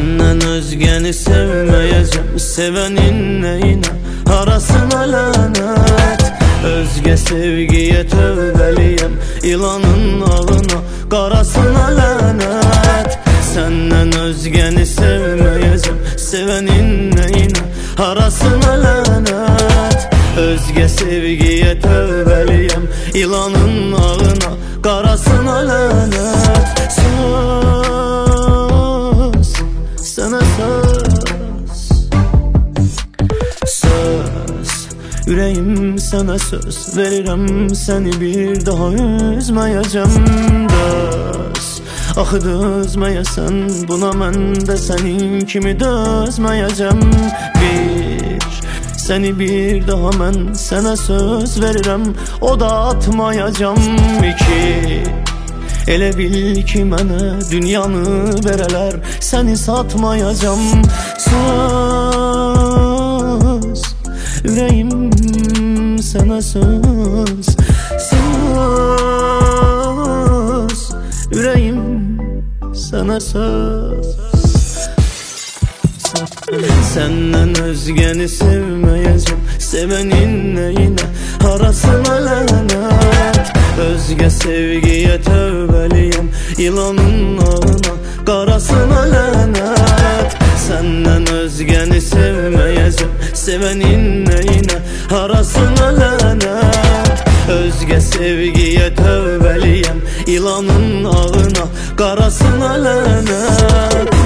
Senden özgeni sevmeyeceğim, sevenin neyine arasına lanet. Özge sevgiye tövbeliyim, ilanın ağına qarasına lanet. Senden özgeni sevmeyeceğim, sevenin neyine arasına lanet. Özge sevgiye tövbeliyim, ilanın ağına qarasına lanet. Söz, sana söz, yüreğim sana söz verirəm, seni bir daha üzməyəcəm. Döz, axı dözməyəsən, buna mən də sənin kimi dözməyəcəm. Seni bir daha mən sənə söz verirəm, o da atmayacam. İki, elə bil ki mənə dünyanı verələr, səni satmayacam. Söz, ürəyim sənə söz. Söz, ürəyim sənə söz. Senden özgeni sevmeyeceğim, sevenin neyine arasına lanet. Özge sevgiye tövbeliyim, ilanın ağına qarasına lanet. Senden özgeni sevmeyeceğim, sevenin neyine arasına lanet. Özge sevgiye tövbeliyim, ilanın ağına qarasına lanet.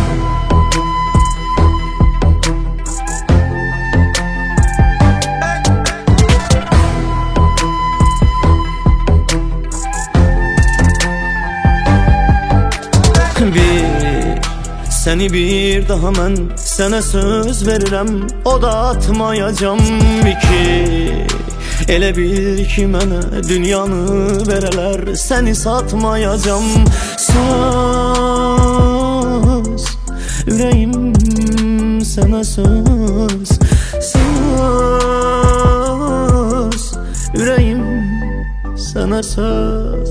Seni bir daha mən sənə söz verirəm, o da atmayacam. İki, elə bil ki mənə dünyanı verələr, səni satmayacam. Söz, ürəyim sənə söz. Söz, ürəyim sənə söz.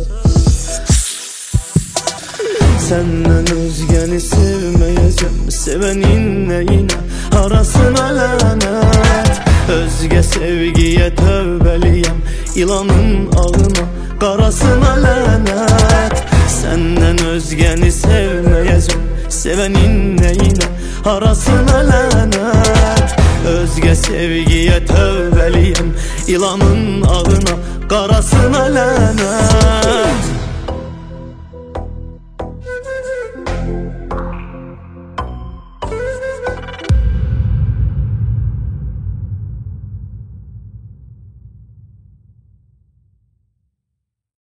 Senden özgeni sevmeyeceğim, sevenin neyine arasına lanet. Özge sevgiye tövbeliyim, ilanın ağına qarasına lanet. Senden özgeni sevmeyeceğim, sevenin neyine arasına lanet. Özge sevgiye tövbeliyim, ilanın ağına qarasına